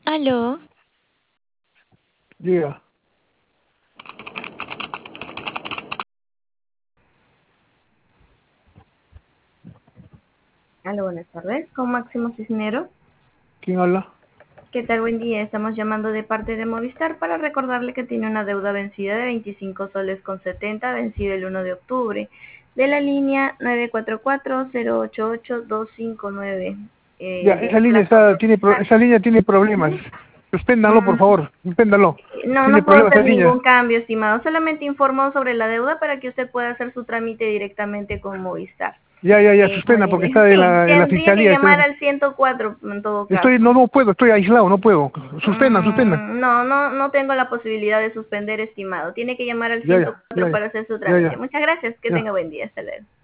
Aló, Diga, Aló, buenas tardes, con Máximo Cisnero. ¿quién habla? ¿Qué tal? Buen día. Estamos llamando de parte de Movistar para recordarle que tiene una deuda vencida de 25 soles con 70, vencida el 1 de octubre, de la línea 944-088-259, Ya, de esa línea Plaza Movistar. esa línea tiene problemas. Ujú. Suspéndalo, por Mm, favor, suspéndalo. No, Tiene no puedo problemas hacer esa ningún línea. cambio, estimado. Solamente informo sobre la deuda para que usted pueda hacer su trámite directamente con Movistar. Ya, suspenda porque está Sí, en la tiene que fiscalía. llamar al 104 en todo Estoy, caso. no puedo, estoy aislado, no puedo. Suspendan. No tengo la posibilidad de suspender, estimado. Tiene que llamar al Ya, ya, 104 para hacer su ya, trámite. ya, Muchas gracias. Que ya. tenga buen día. Hasta luego.